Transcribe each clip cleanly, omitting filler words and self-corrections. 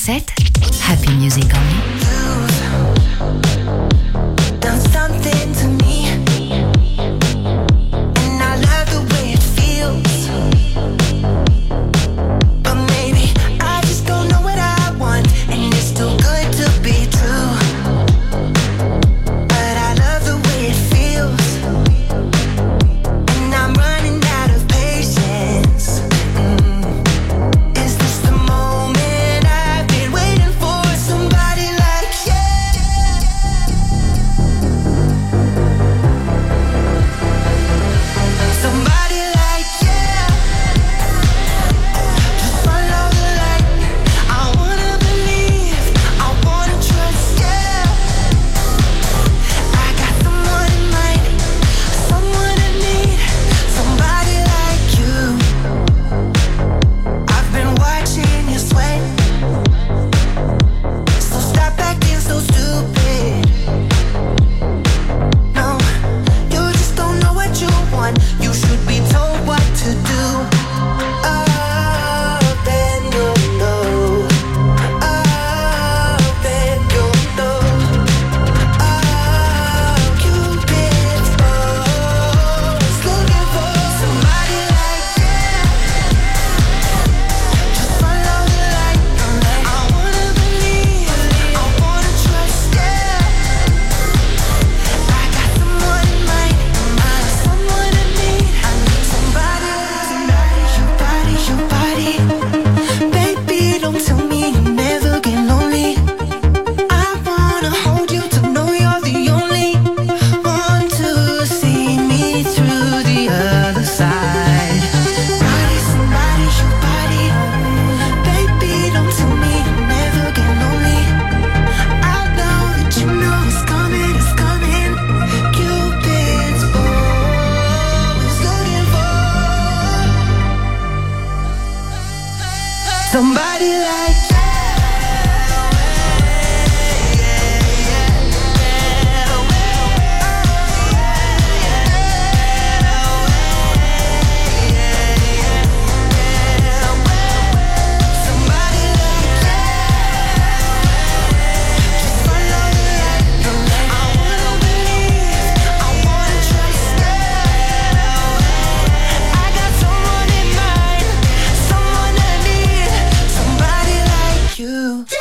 107, Happy Music Only. Done something to me, and I love the way it feels. But maybe I just don't know what I want, and it's too good to be true. But I love the way it feels, and I'm running out of patience. Is this the moment I've been waiting for? Somebody like you. Somebody like you. Just follow the light. I wanna believe, I wanna trust you. I got someone in mind, someone I need. Somebody like you. I've been watching you sweat, so stop acting so stupid. No, you just don't know what you want. You should be told what to do. Oh, then you'll know. Oh, then you'll know. Oh, Cupid's bows, looking for somebody like you. Just follow the light. I wanna believe, I wanna trust you. I got someone in mind, someone I need. Somebody, your body. Baby, don't tell me you never get lonely. I wanna hold you to know you're the only one to see me through the other side. Somebody, your body. Baby, don't tell me you never get lonely. I know that you know it's coming, it's coming. Cupid's bow is looking for somebody like you. Somebody like you. Just follow the light. I wanna believe, I wanna trust you. I got someone in mind, someone I need. Somebody like you.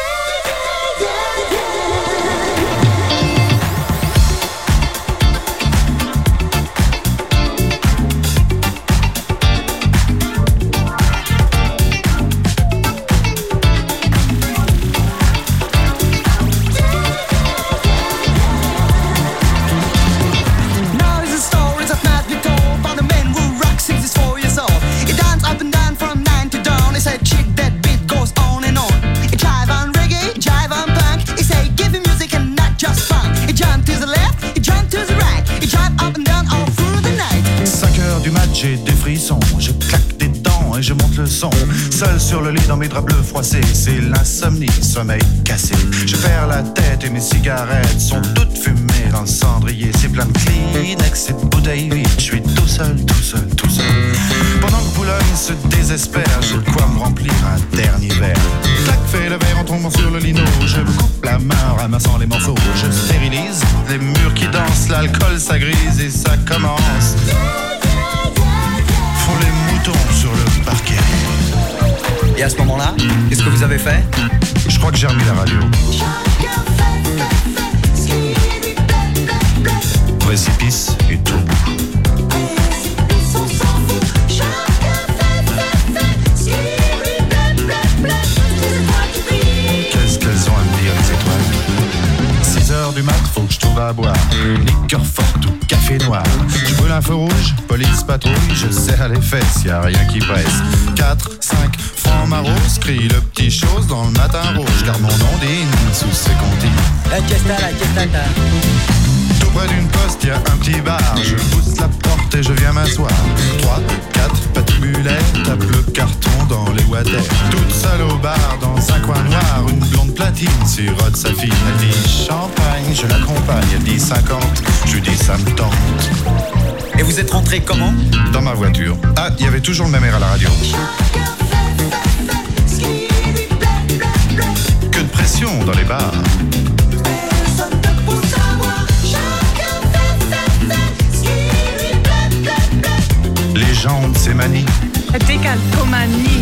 Now is the stories of madly told by the men who rock since he's 4 years old. He dance up and down from 9 to dawn. He said, chick, that beat goes on and on. He jive on reggae, jive on punk. He say, give him music and not just fun. He jump to the left, he jump to the right. He jive up and down all through the night. 5 heures du mat, j'ai des frissons. Je claque des dents et je monte le son. Seul sur le lit dans mes draps bleus froissés, c'est l'insomnie, sommeil cassé. Je perds la tête et mes cigarettes sont toutes fumées dans le cendrier. C'est plein de Kleenex et de bouteilles vides. Je suis tout seul, tout seul, tout seul. Pendant que Boulogne se désespère, j'ai de quoi me remplir un dernier verre. Clac, fait le verre en tombant sur le lino. Je me coupe la main en ramassant les morceaux. Je stérilise les murs qui dansent. L'alcool ça grise et ça commence. Font les moutons sur le parquet. Et à ce moment-là, qu'est-ce que vous avez fait? Je crois que j'ai remis la radio. Précipice et tout. Qu'est-ce qu'elles ont à me dire les étoiles? 6 heures du mat, faut que je trouve à boire. Liqueur forte ou café noir. Je brûle un feu rouge, police patrouille. Je serre les fesses, y a rien qui presse. 4, 5 francs maros, crie le petit chose dans le matin rouge. Car mon ondine sous ses comptines. Tout près d'une poste, y a un petit bar. Je pousse la porte et je viens m'asseoir. 3, 4 patibulaires, tape le carton dans les water. Toute seule au bar, dans un coin noir, une blonde platine sirote sa fille. Elle dit champagne, je l'accompagne. Elle dit 50, je lui dis ça me tente. Et vous êtes rentré comment? Dans ma voiture. Ah, il y avait toujours le même air à la radio. pression dans les bars. Personne ne peut savoir, chacun fait ce qui lui plaît. Les jambes, c'est manie. La décalcomanie.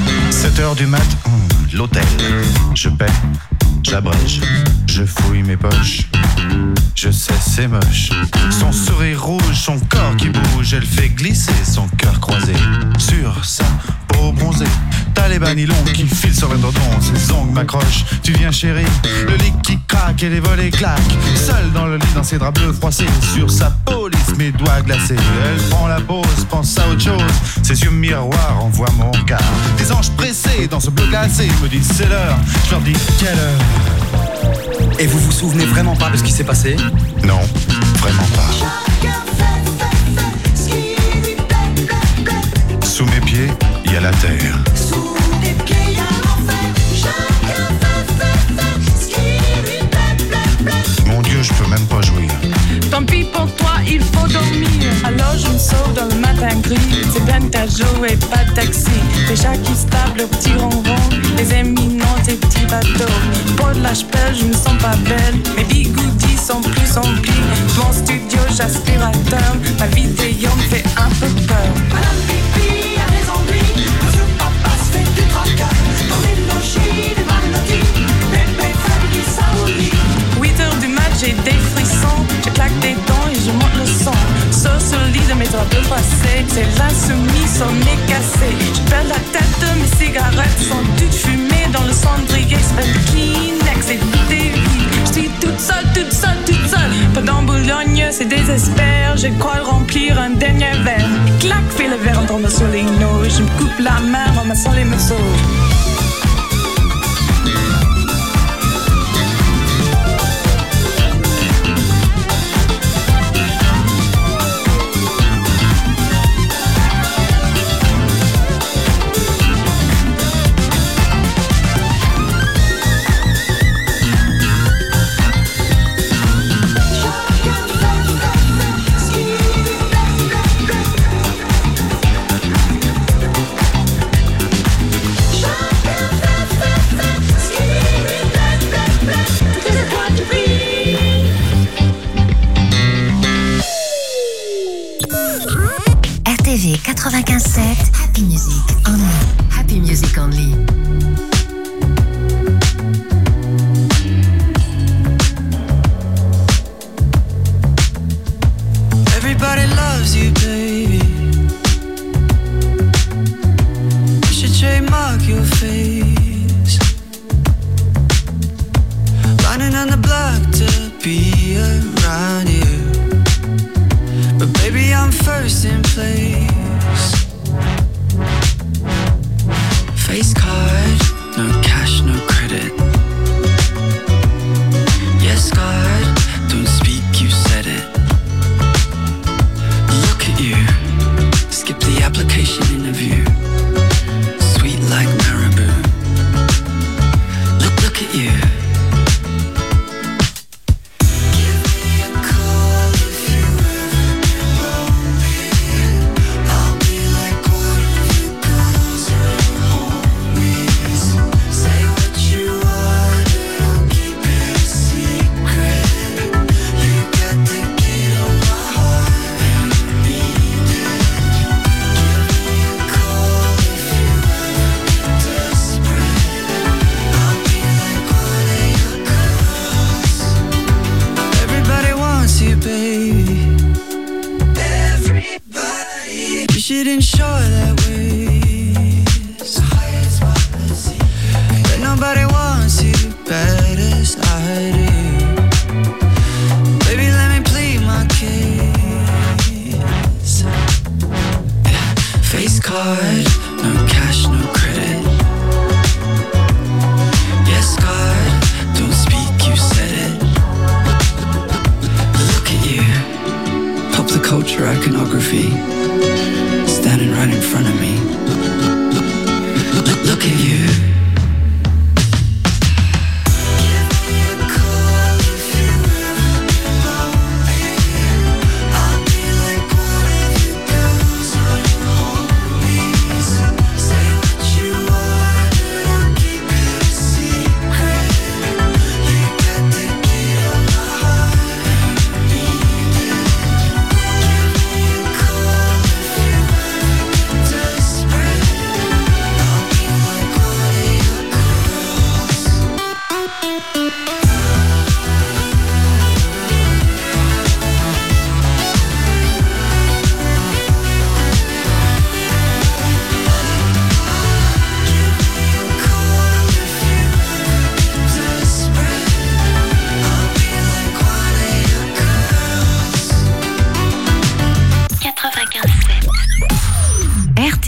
7h du mat, l'hôtel. Je paie, j'abrège, je fouille mes poches. Je sais, c'est moche. Son sourire rouge, son corps qui bouge, elle fait glisser son cœur croisé sur sa peau bronzée. T'as les banilons qui filent sur l'indodon, ses ongles m'accrochent. Tu viens chérie, le lit qui craque et les volets claquent. Seule dans le lit, dans ses draps bleus froissés, sur sa peau lisse, mes doigts glacés. Elle prend la pause, pense à autre chose. Ses yeux miroirs envoient mon regard. Des anges pressés dans ce bleu glacé me disent c'est l'heure. Je leur dis quelle heure. Et vous vous souvenez vraiment pas de ce qui s'est passé? Non, vraiment pas. Chacun fait ce qui lui plaît. Sous mes pieds, il y a la terre. Sous tes pieds, il y a l'enfer. Chacun fait ce qui lui plaît. Mon Dieu, je peux même pas jouir. Tant pis pour toi, il faut dormir. Alors je me sauve dans le matin gris. C'est bien ta journée, pas de taxi. Les chats qui se tapent le petit ronron. Les éminents, tes petits bateaux. Pour de la ch'pelle, je me sens pas belle. Mes bigoudis sont plus emplis. Mon studio, j'aspirateur. Ma vidéo me fait un peu peur. Madame Pipi a raison de lui. Monsieur Papa se fait du tracas. Dans les logis, des maladies. Bébé famille, ça au lit. 8h du mat, j'ai des frissons. Je claque des dents et je monte le son. Sur le lit de mes draps bleus froissés. C'est l'insoumis, son nez cassé. Je perds la tête, mes cigarettes sont toutes fumées dans le cendrier. C'est fait Kleenex et tout est vide. Je suis toute seule, toute seule, toute seule. Pendant Boulogne, c'est désespère. Je crois remplir un dernier verre. Clac, fais le verre en tombant sur les noix. Je me coupe la main en massant les morceaux. Chacun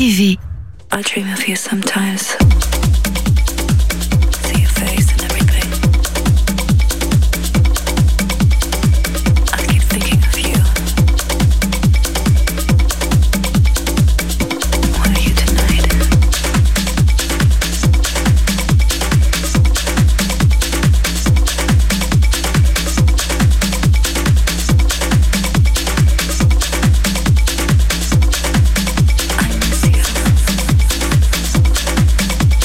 TV. I dream of you sometimes. See your face and everything. I keep thinking of you. What are you tonight? I miss you.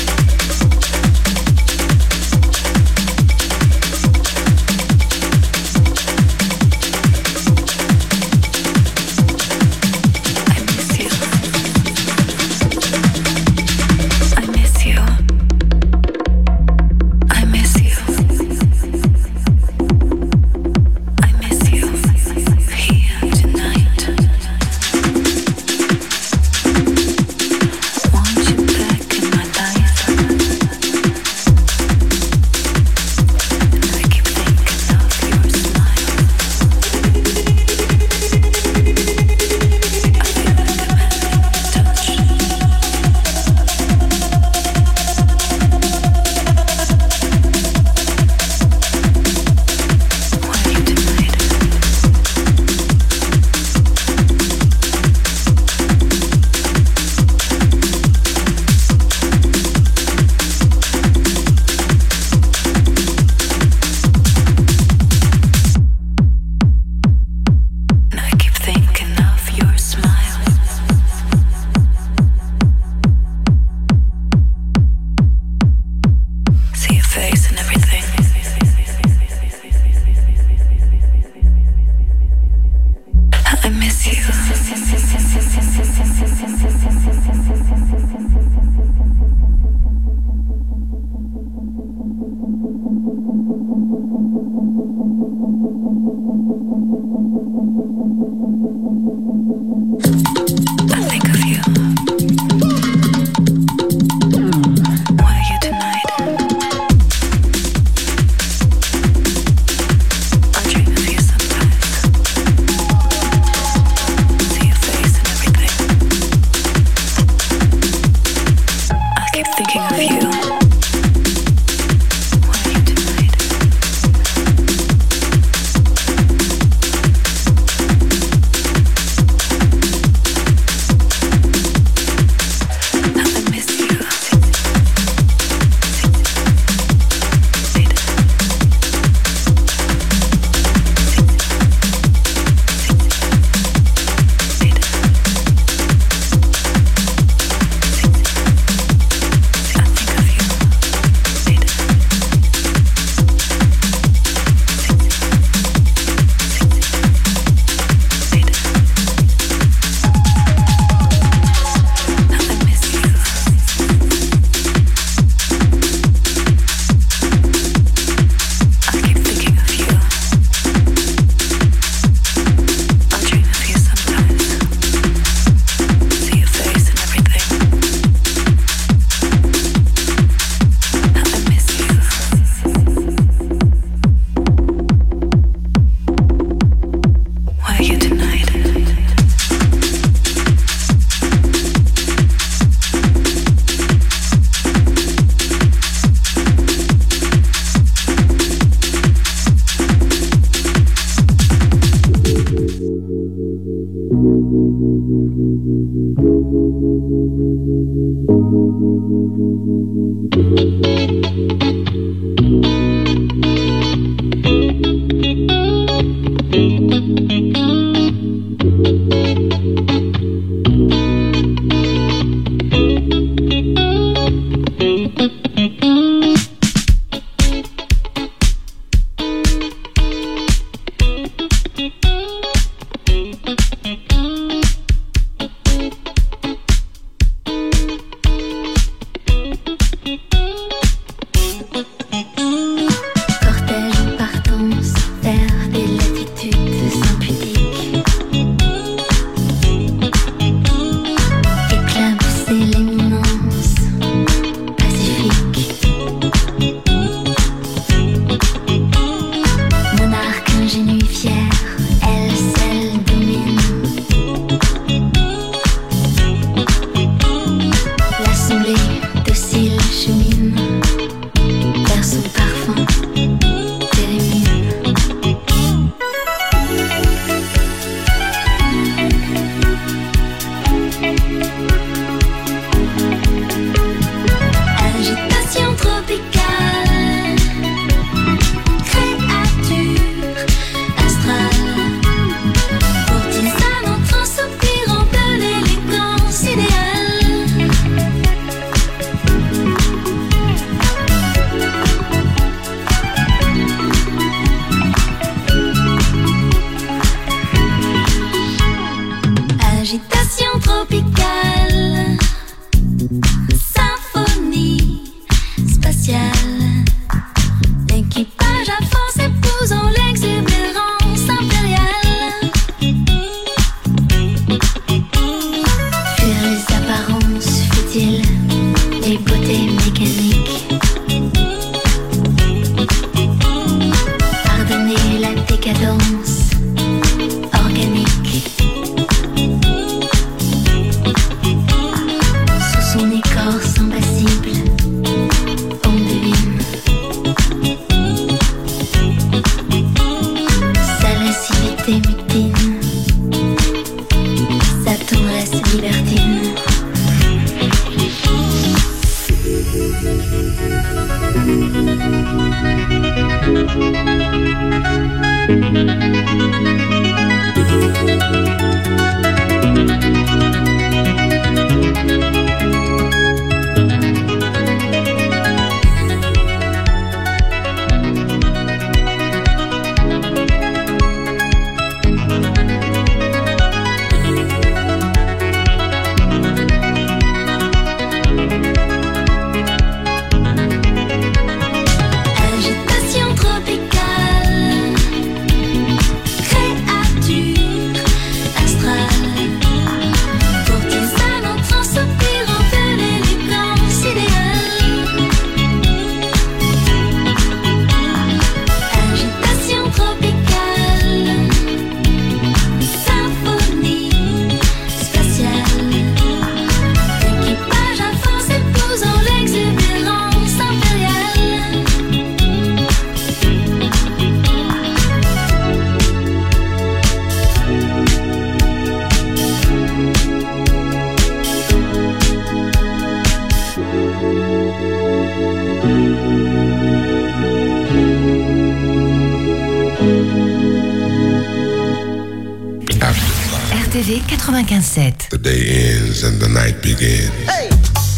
RTV 95.7. The day ends and the night begins. Hey!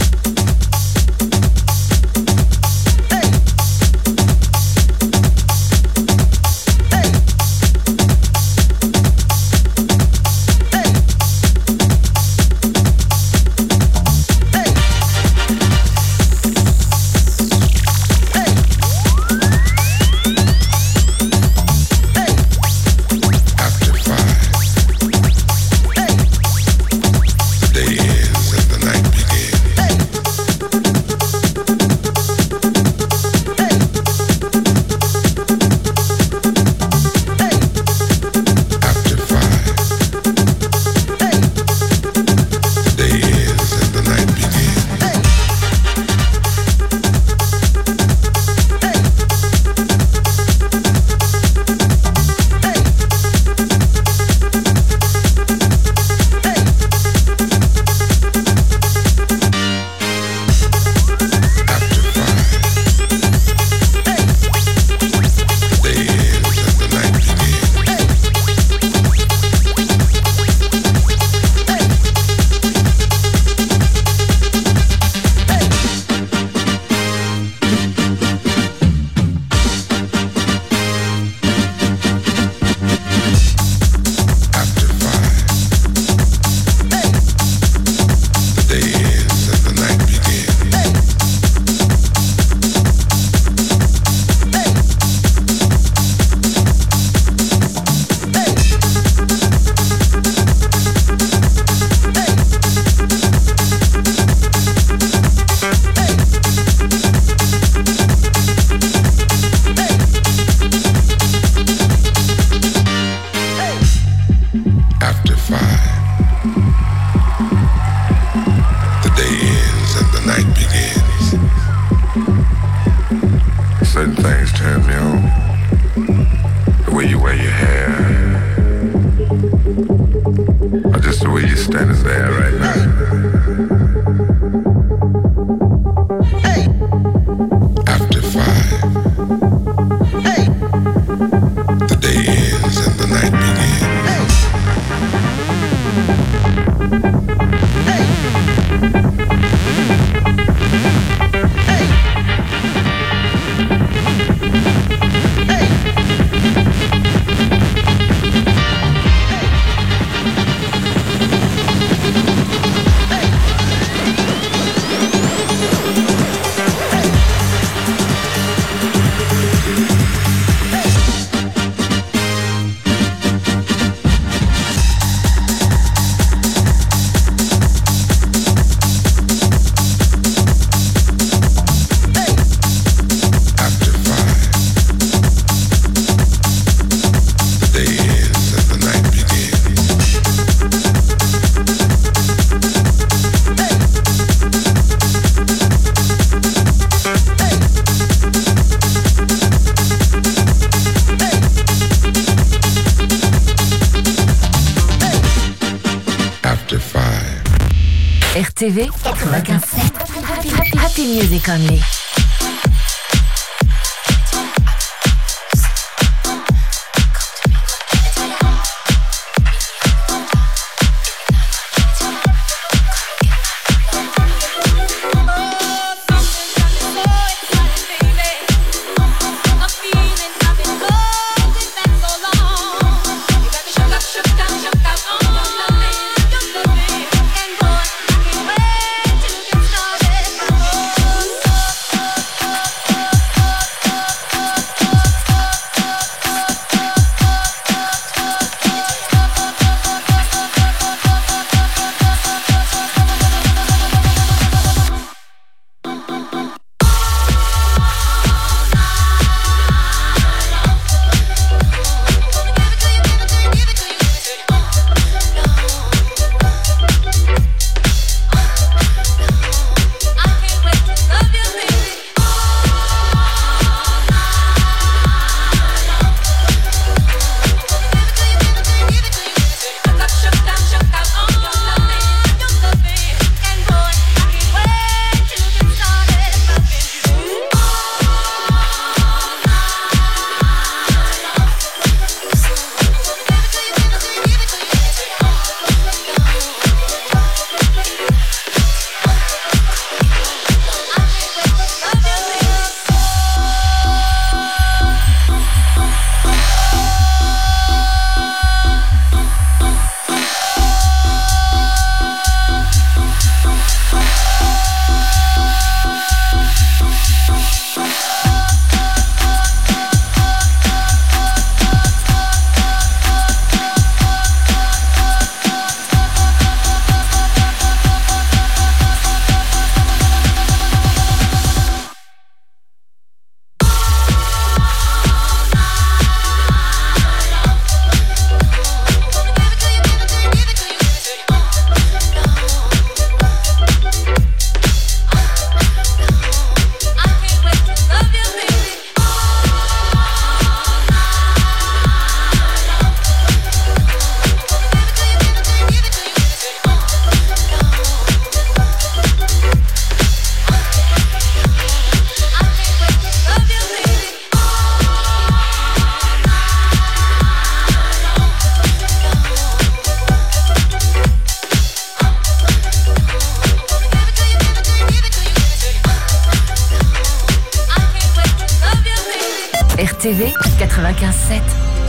RTV 95.7. Happy Music Only. RTV 95.7.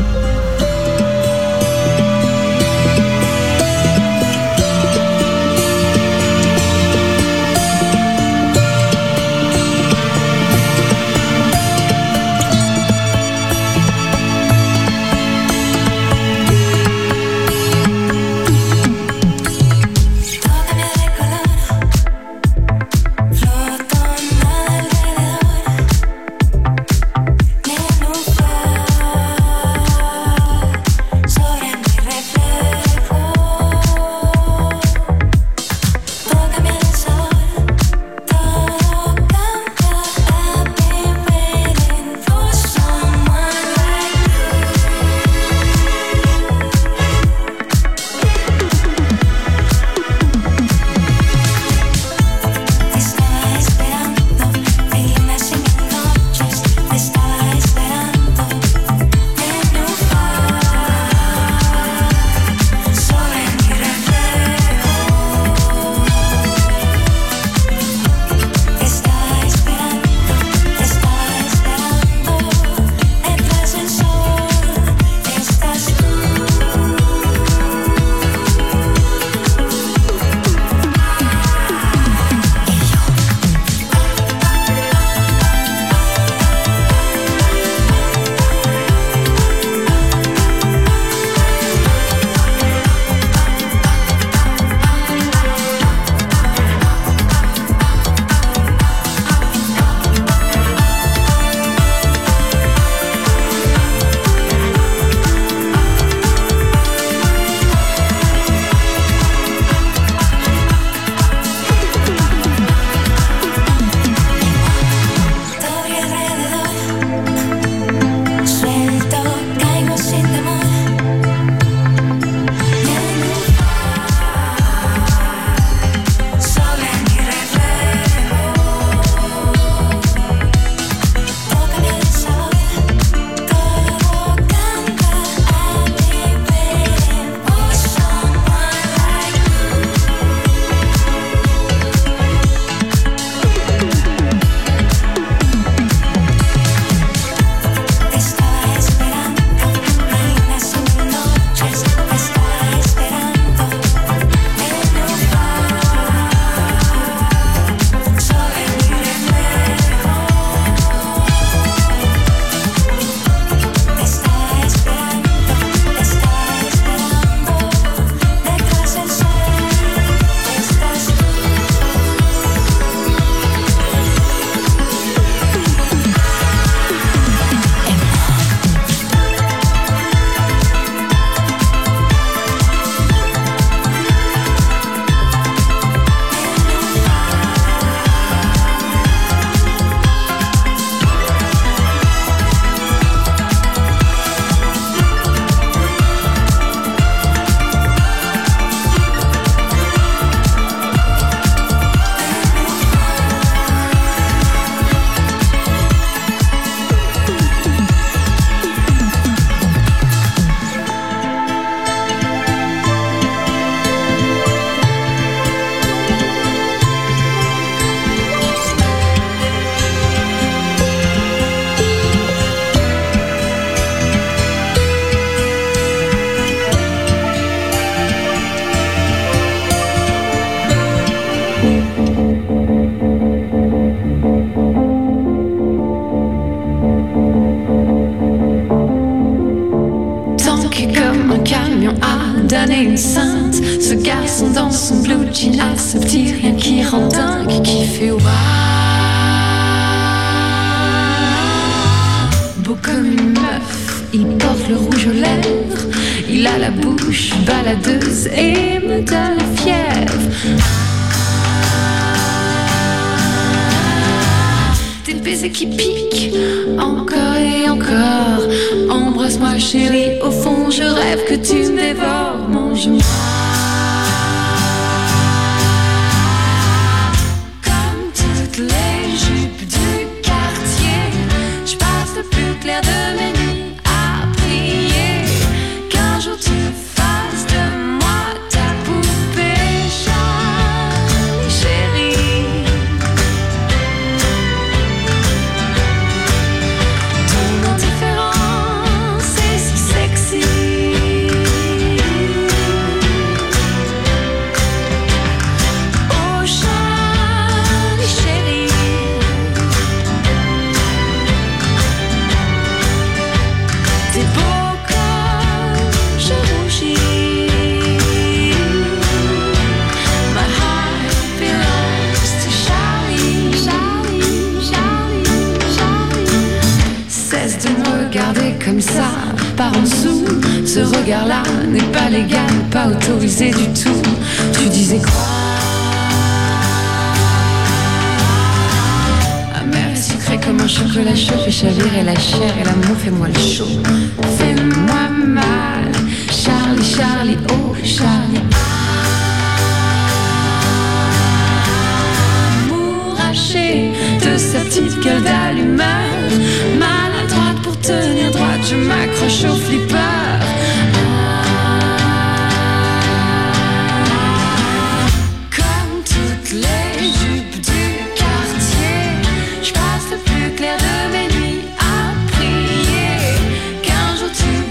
condamner une sainte. Ce garçon dans son blue jean a ce petit rien qui rend dingue, qui fait waouh. Beau comme une meuf, il porte le rouge aux lèvres, il a la bouche baladeuse et me donne la fièvre. Des baisers qui piquent, encore et encore. Embrasse-moi chérie, au fond je rêve que tu me dévores. Mange-moi comme toutes les jupes du quartier. Je passe le plus clair de mes nuits à prier qu'un jour tu fasses de moi ta poupée Charlie, chérie. Ton indifférence ce regard-là n'est pas légal, pas autorisé du tout. Tu disais quoi? Amer et sucré comme un chocolat chaud, fait chavirer la chair et l'amour, fais-moi le chaud. Fais-moi mal, Charlie, Charlie, oh Charlie. Amouraché de sa petite gueule d'allumeur, maladroite pour tenir droite, je m'accroche au flipper. Comme toutes les jupes du quartier, je passe le plus clair de mes nuits à prier qu'un jour tu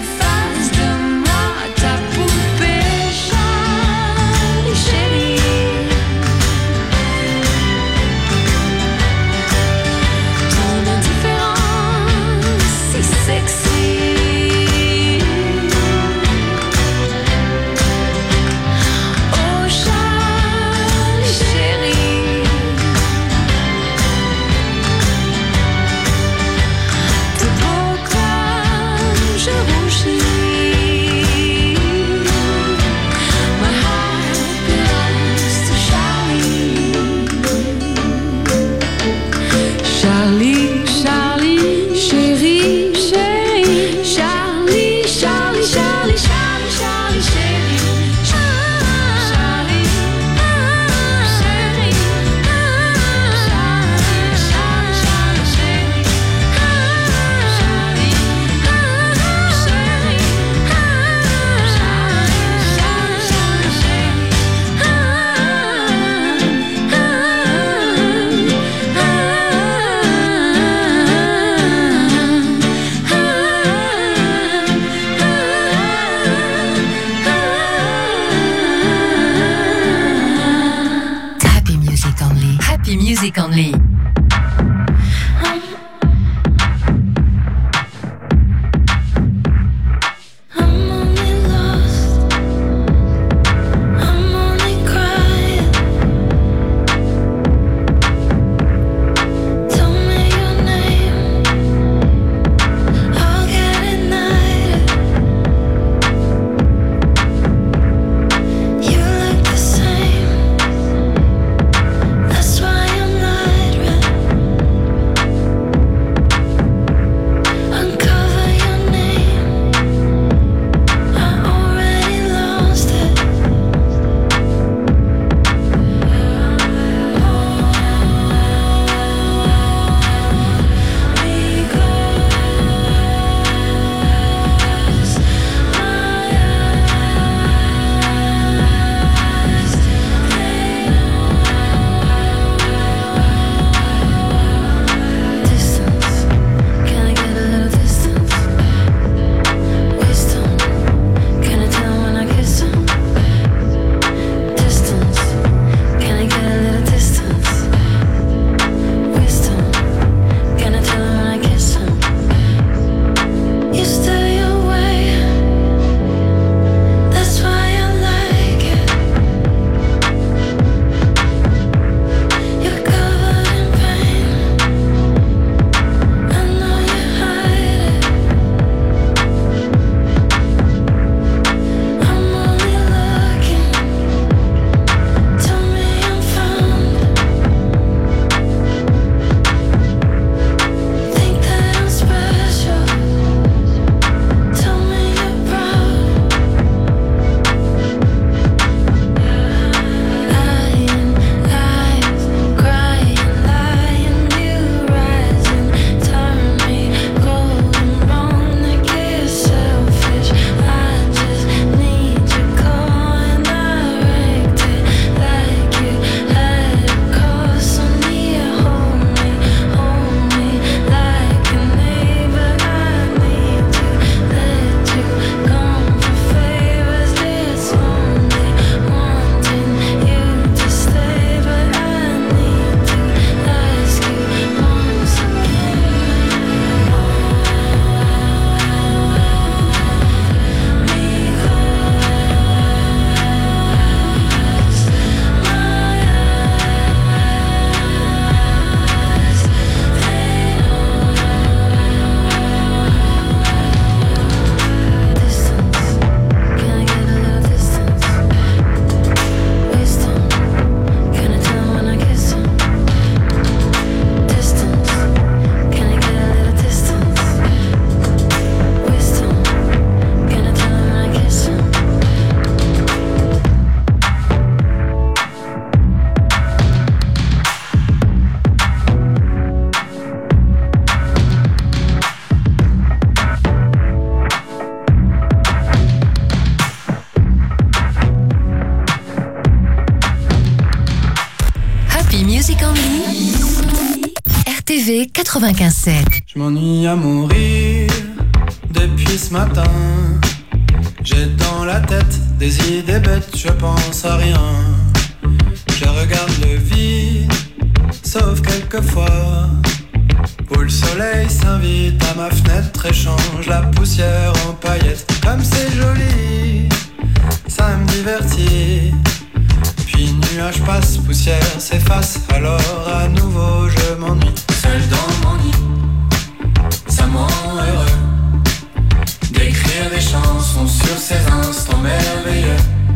95.7. Je m'ennuie à mourir depuis ce matin. J'ai dans la tête des idées bêtes, je pense à rien. Je regarde le vide, sauf quelquefois où le soleil s'invite à ma fenêtre et change la poussière en paillettes. Comme c'est joli, ça me divertit. Puis nuage passe, poussière s'efface, alors à nouveau je m'ennuie. Seul dans mon nid, ça me rend heureux d'écrire des chansons sur ces instants merveilleux.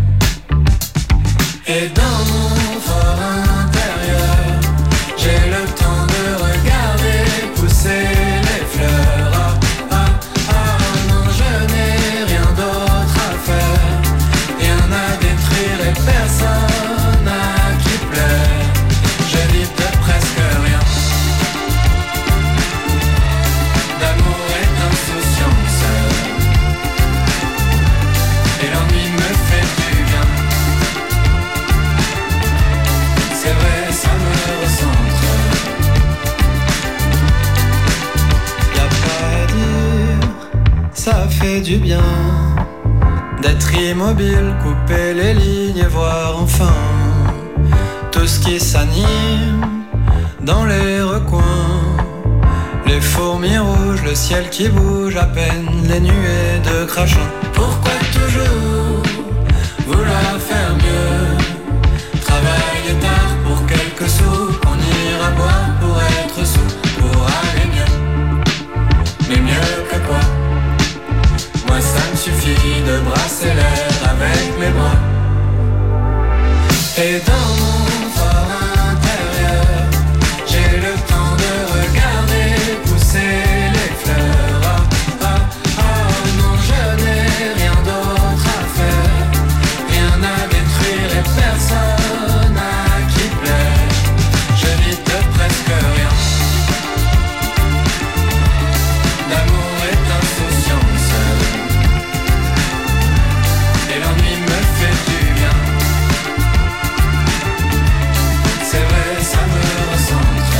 Et dans mon fort intérieur, j'ai le temps de regarder pousser les fleurs. Ah, ah, ah, non, je n'ai rien d'autre à faire, rien à détruire et personne à qui plaire. Je vis de presque rien, d'amour et d'insouciance, et l'ennui me fait du bien. C'est vrai, ça me recentre. Y'a pas à dire, ça fait du bien d'être immobile, couper les lignes et voir enfin tout ce qui s'anime dans les recoins. Les fourmis rouges, le ciel qui bouge à peine, les nuées de crachin. Pourquoi toujours vouloir faire mieux? Travailler tard pour quelques sous, on ira boire pour être sous, pour aller mieux. Mais mieux que quoi? Moi ça me suffit de brasser l'air avec mes bras. Et dans mon fort intérieur, j'ai le temps de regarder pousser les fleurs. Ah, ah, ah, non, je n'ai rien d'autre à faire, rien à détruire et personne à qui plaire. Je vis de presque rien, d'amour et d'insouciance, et l'ennui me fait du bien. C'est vrai, ça me recentre.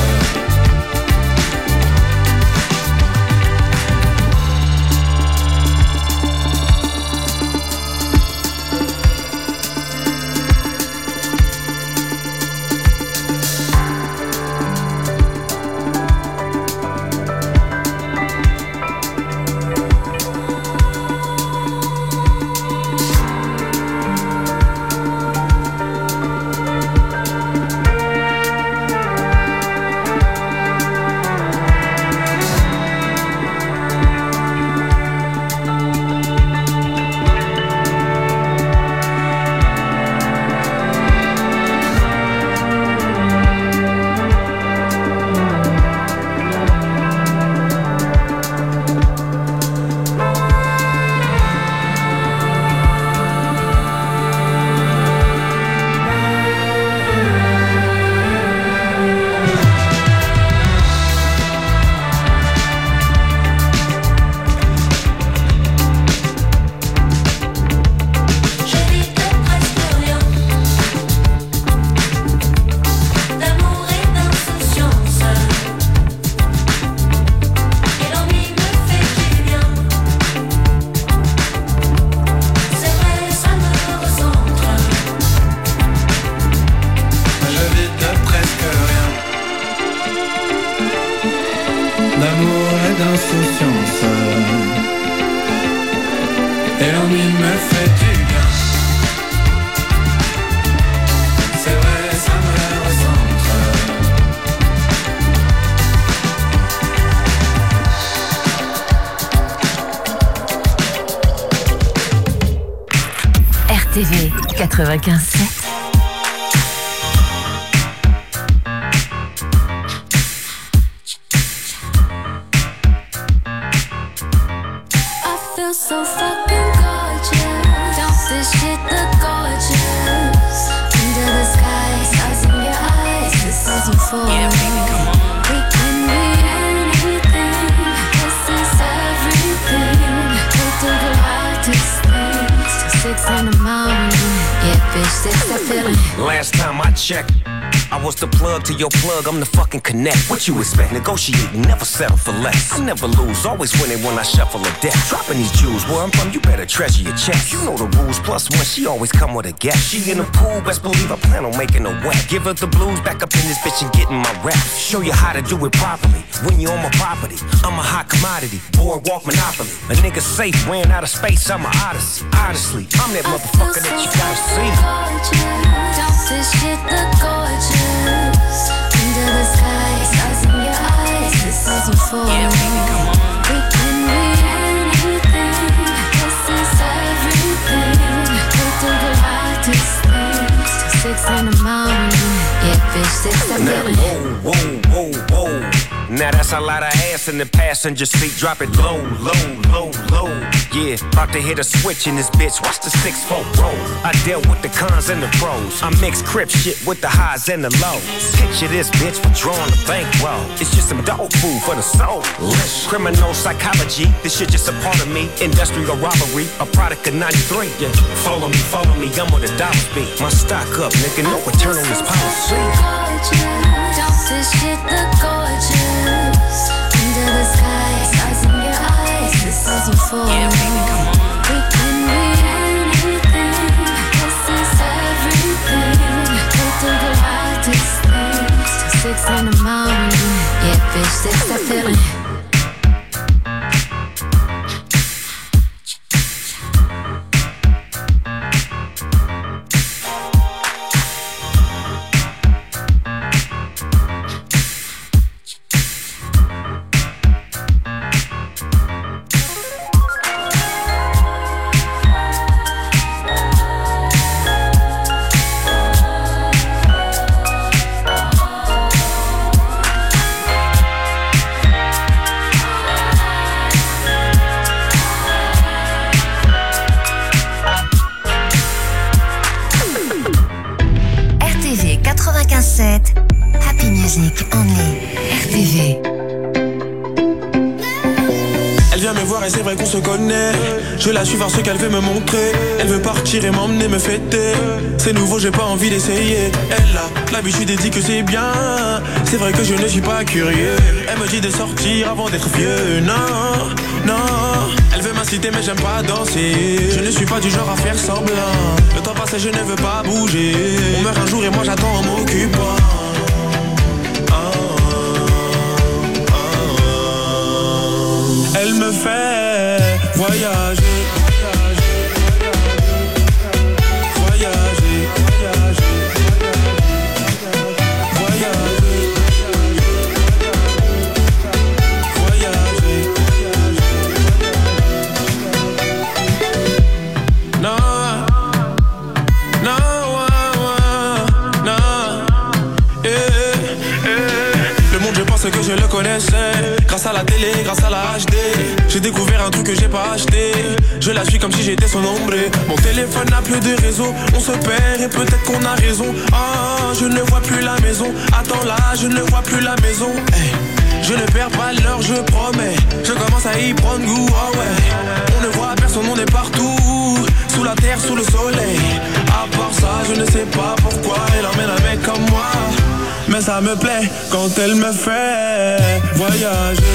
D'amour et d'insouciance, et l'ennui me fait du bien. C'est vrai, ça me recentre. RTV 95.7. So fucking gorgeous. Don't this shit look gorgeous? Under the sky, stars in your eyes. This is euphoria. Yeah, baby, come on. We can be anything. This is everything. Take to the hardest things till 6 in the morning. Yeah, bitch, that's the feeling. Last time I checked, I was the plug to your plug, I'm the fucking connect. What you expect? Negotiating, never settle for less. I never lose, always winning when I shuffle a deck. Dropping these jewels, where I'm from, you better treasure your checks. You know the rules, plus one, she always come with a guest. She in the pool, best believe I plan on making her wet. Give her the blues, back up in this bitch and getting my rap. Show you how to do it properly. When you on my property, I'm a hot commodity. Boardwalk monopoly. A nigga safe, ran out of space, I'm a odyssey. Honestly, I'm that motherfucker that you gotta see. Don't this shit look gorgeous? Under the sky, stars in your eyes, this is euphoria. Yeah, baby, come on. We can be anything, this is everything. We'll do the hottest things till 6 in the morning. Yeah, bitch, this I'm feeling. Whoa, whoa, whoa, whoa. Now that's a lot of ass in the passenger seat. Drop it low, low, low, low. Yeah, about to hit a switch in this bitch. Watch the 6-4 roll. I dealt with the cons and the pros. I mix crip shit with the highs and the lows. Picture this bitch withdrawing the bankroll. It's just some dog food for the soul. Criminal psychology, this shit just a part of me. Industrial robbery, a product of 93. Yeah, follow me, I'm where the dollars be. My stock up, nigga, no return on this policy. Don't this shit look gorgeous? Under the sky, stars in your eyes, this is euphoria. Yeah, baby, come on. We can be anything, this is everything. We'll do the hottest things till 6 in the morning. Yeah, bitch, this that feeling. RTV 95.7, Happy Music Only. RTV. Elle vient me voir et c'est vrai qu'on se connaît. Je la suis voir ce qu'elle veut me montrer. Elle veut partir et m'emmener me fêter. C'est nouveau, j'ai pas envie d'essayer. Elle a l'habitude et dit que c'est bien. C'est vrai que je ne suis pas curieux. Elle me dit de sortir avant d'être vieux. Non, non. Elle veut m'inciter mais j'aime pas danser. Je ne suis pas du genre à faire semblant. Le temps passe et je ne veux pas bouger. On meurt un jour et moi j'attends en m'occupant. Elle me fait voyager. Que je le connaissais, grâce à la télé, grâce à la HD. J'ai découvert un truc que j'ai pas acheté. Je la suis comme si j'étais son ombre. Mon téléphone n'a plus de réseau. On se perd et peut-être qu'on a raison. Ah, je ne vois plus la maison. Attends là, je ne vois plus la maison. Hey, je ne perds pas l'heure, je promets. Je commence à y prendre goût, oh ouais. On ne voit personne, on est partout. Sous la terre, sous le soleil. À part ça, je ne sais pas pourquoi elle emmène un mec comme moi. Mais ça me plaît quand elle me fait voyager.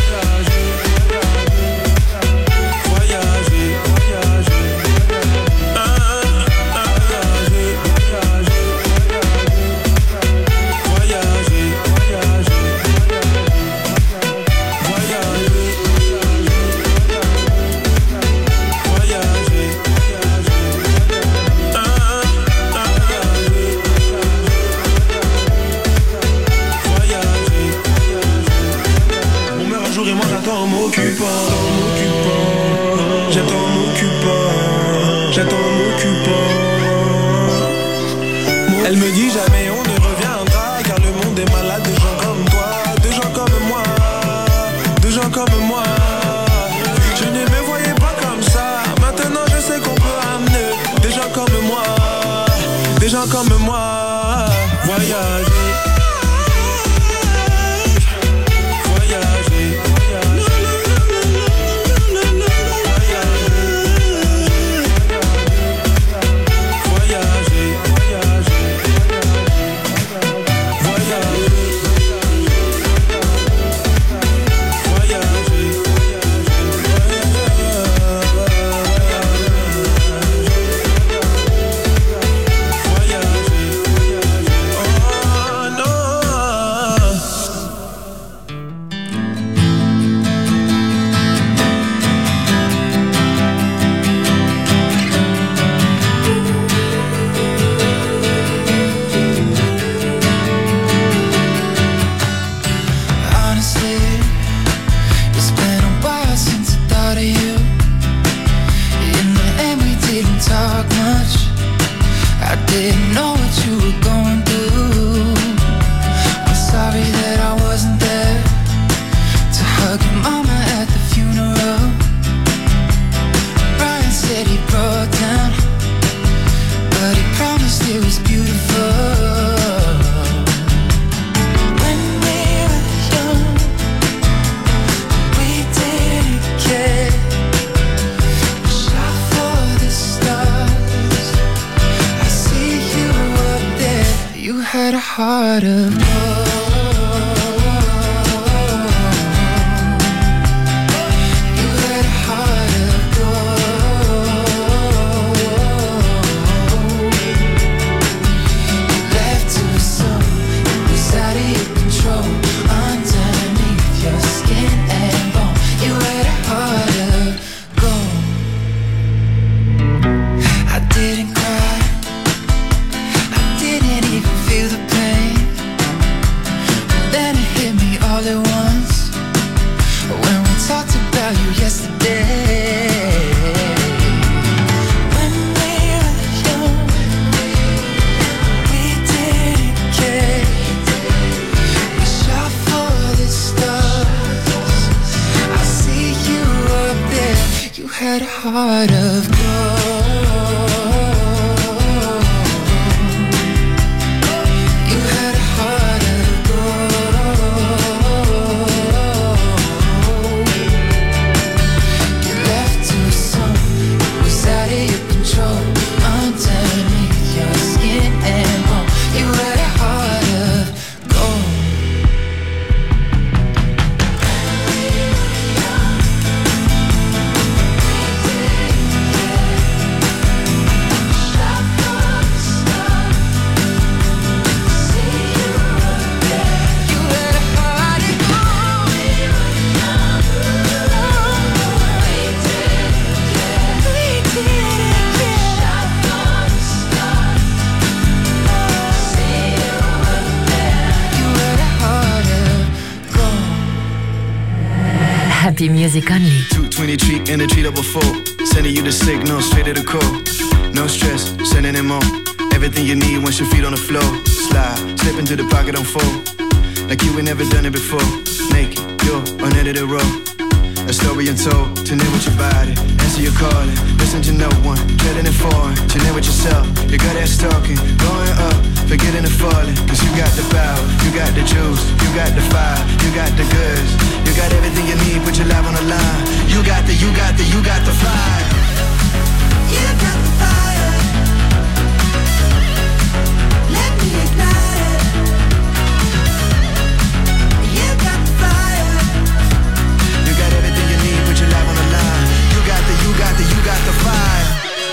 Elle me dit jamais on ne reviendra, car le monde est malade de gens comme toi, de gens comme moi, de gens comme moi. Je ne me voyais pas comme ça, maintenant je sais qu'on peut amener des gens comme moi, des gens comme moi, voyager. had a heart of gold. You had a heart of gold. Left to some who was out of your control. Underneath your skin and bone, you had a heart of gold. I didn't cry, I didn't even feel the pain. Then it hit me all at once when we talked about you yesterday. When we were young, we didn't care. We shot for the stars. I see you up there. You had a heart of gold. You had a heart of gold. You left to some who was out of your control. Underneath your skin and bone, you had a heart of gold. Happy Music Only. 223 in the treat up before. Sending you the signal straight to the core. No stress, sending it more. Everything you need once your feet on the floor. Slide, slip into the pocket on four. Like you ain't never done it before. Naked, you're unedited raw. A story untold, tune in with your body. Answer your calling, listen to no one. Treading and falling, tune in with yourself. You got that stalking, going up, forgetting and falling. Cause you got the power, you got the juice, you got the fire, you got the goods. You got everything you need, put your life on the line. You got the fire. You got the fire. Let me ignite it. You got the fire. You got everything you need, put your life on the line. You got the fire.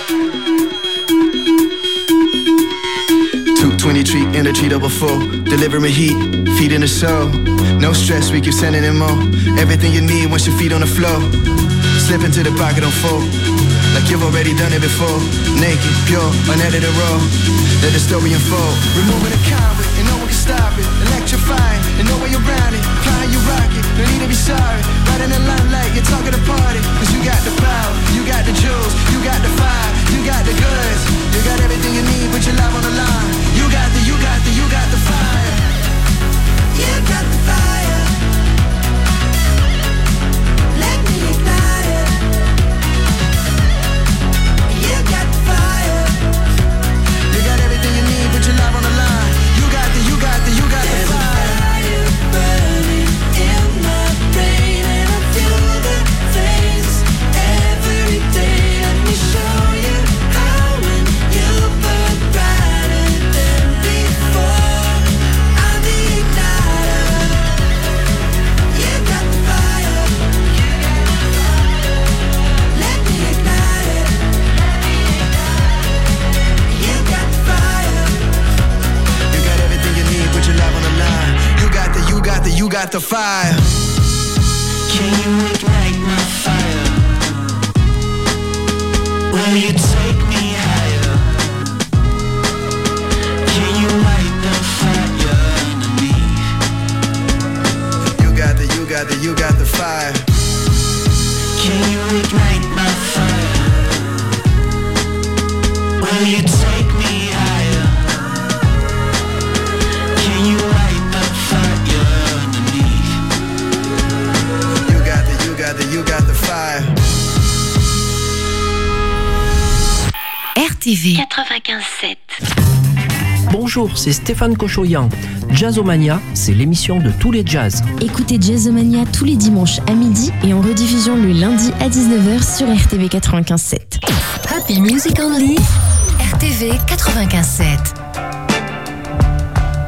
223 in the treat up before. Delivering heat, feeding the soul. No stress, we keep sending it more. Everything you need once your feet on the floor. Slip into the pocket on four. Like you've already done it before. Naked, pure, unedited raw. Let the story unfold. Removing the convict and no one can stop it. Electrifying and no way around it. Flying you rocket, no need to be sorry. Right in the limelight, you're talking to party. Cause you got the power, you got the jewels, you got the fire, you got the goods. You got everything you need, put your life on the line. You got the fire. You got the fire. Let me ignite it. You got the fire. You got everything you need, put your life on the line. You got the fire. There's a fire burning in my brain, and I feel the flames every day. Let me show you how when you burn brighter than before. I'm the igniter. You got the fire. Let me ignite it. You got the fire. You got everything you need, put your life on the line. You got the fire. Can you ignite my fire? Will you take me higher? Can you light the fire underneath? You got the fire. Can you ignite my fire? Will you take me higher? Can you light the fire underneath? You got the fire. RTV 95.7. Bonjour, c'est Stéphane Cochoyan. Jazzomania, c'est l'émission de tous les jazz. Écoutez Jazzomania tous les dimanches à midi et en rediffusion le lundi à 19h sur RTV 95.7. Happy Music Only. RTV 95.7.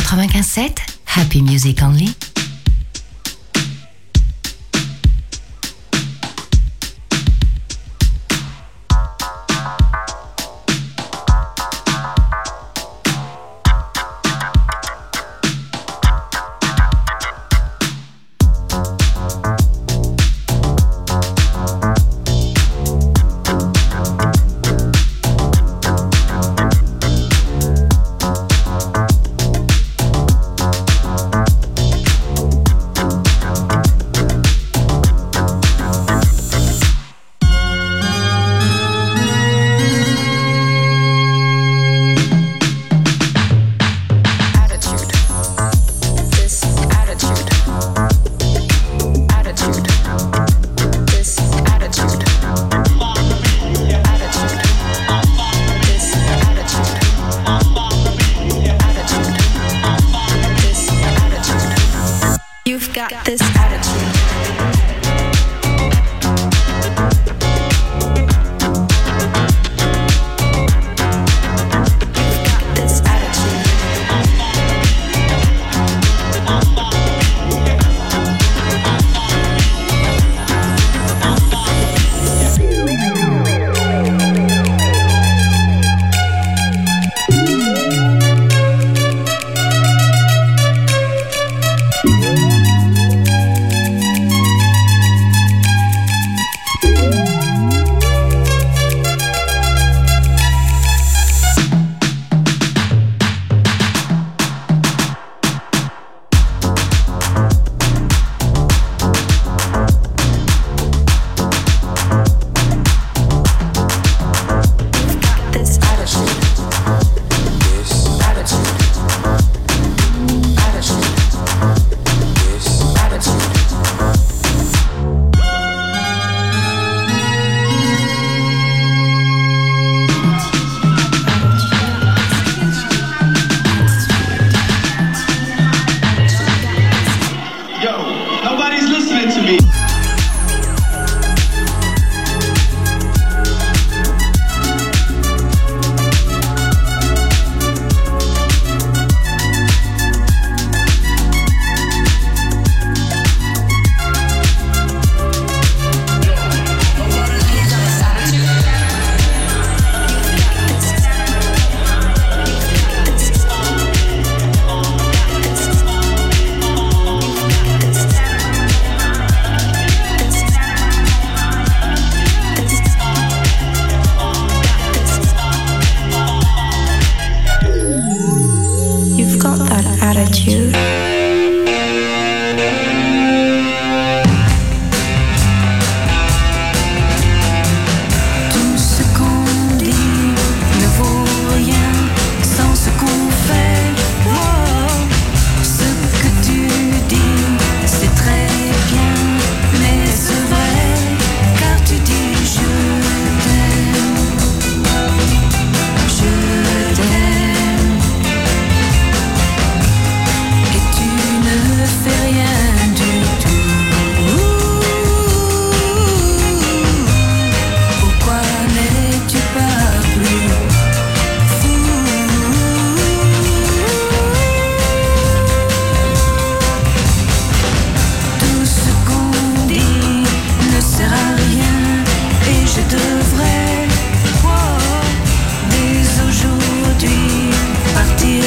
95.7, Happy Music Only. Attitude.